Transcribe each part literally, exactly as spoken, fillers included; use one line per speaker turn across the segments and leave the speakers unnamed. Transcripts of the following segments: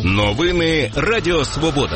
Новини Радіо Свобода.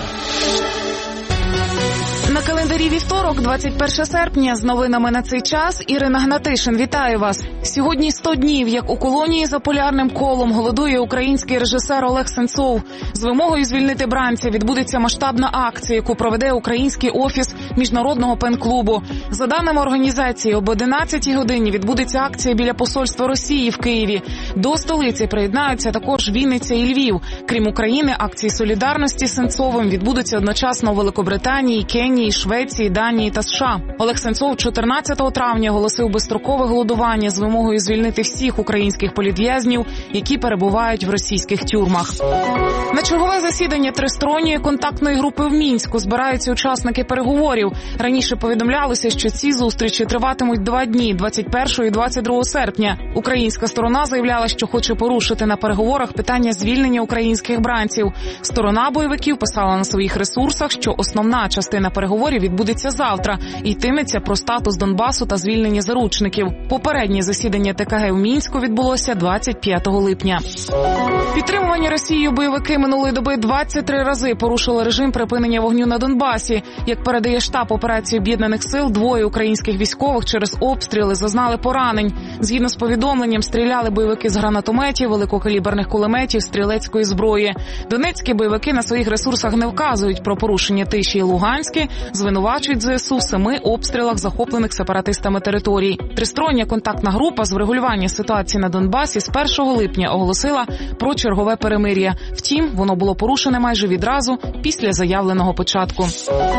На календарі вівторок, двадцять перше серпня, з новинами на цей час Ірина Гнатишин. Вітаю вас. Сьогодні сто днів, як у колонії за полярним колом голодує український режисер Олег Сенцов. З вимогою звільнити бранця відбудеться масштабна акція, яку проведе український офіс Міжнародного пен-клубу. За даними організації, об одинадцятій годині відбудеться акція біля посольства Росії в Києві. До столиці приєднаються також Вінниця і Львів. Крім України, акції солідарності з Сенцовим відбудуться одночасно у Великобританії, Кенії, Швеції, Данії та США. Олег Сенцов чотирнадцятого травня оголосив безстрокове голодування з вимогою звільнити всіх українських політв'язнів, які перебувають в російських тюрмах. На чергове засідання тристоронньої контактної групи в Мінську збираються учасники переговорів. Раніше повідомлялося, що ці зустрічі триватимуть два дні – двадцять першого і двадцять другого серпня. Українська сторона заявляла, що хоче порушити на переговорах питання звільнення українських бранців. Сторона бойовиків писала на своїх ресурсах, що основна частина переговорів відбудеться завтра і йтиметься про статус Донбасу та звільнення заручників. Попереднє засідання ТКГ в Мінську відбулося двадцять п'ятого липня. Підтримувані Росією бойовики минулої доби двадцять три рази порушили режим припинення вогню на Донбасі. Як передає штаб операції Об'єднаних сил, двоє українських військових через обстріли зазнали поранень. Згідно з повідомленням, стріляли бойовики з гранатометів, великокаліберних кулеметів, стрілецької зброї. Донецькі бойовики на своїх ресурсах не вказують про порушення тиші. Луганські звинувачують ЗСУ в семи обстрілах захоплених сепаратистами територій. Тристороння контактна група з врегулювання ситуації на Донбасі з першого липня оголосила про чергове перемир'я. Втім, воно було порушене майже відразу після заявленого початку.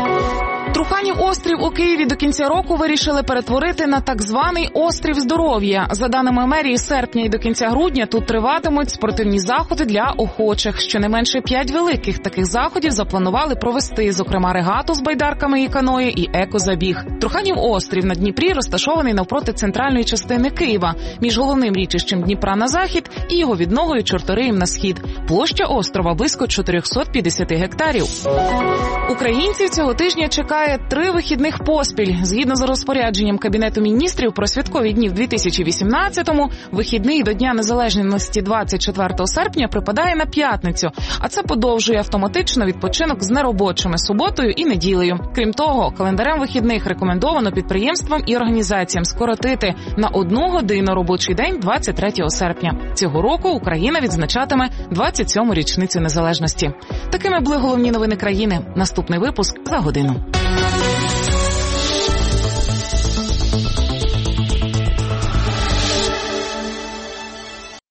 Труханів острів у Києві до кінця року вирішили перетворити на так званий острів здоров'я. За даними мерії, з серпня і до кінця грудня тут триватимуть спортивні заходи для охочих. Щонайменше п'ять великих таких заходів запланували провести, зокрема регату з байдарками і каної і екозабіг. Труханів острів на Дніпрі розташований навпроти центральної частини Києва, між головним річищем Дніпра на захід і його відногою Чорториєм на схід. Площа острова близько чотириста п'ятдесят гектарів. Українців цього тижня чекає три вихідних поспіль. Згідно з розпорядженням Кабінету міністрів про святкові дні в дві тисячі вісімнадцятому, вихідний до Дня Незалежності двадцять четвертого серпня припадає на п'ятницю, а це подовжує автоматично відпочинок з неробочими суботою і неділею. Крім того, календарем вихідних рекомендовано підприємствам і організаціям скоротити на одну годину робочий день двадцять третього серпня. Цього року Україна відзначатиме двадцять сьому річницю незалежності. Такими були головні новини країни. Наступний випуск за годину.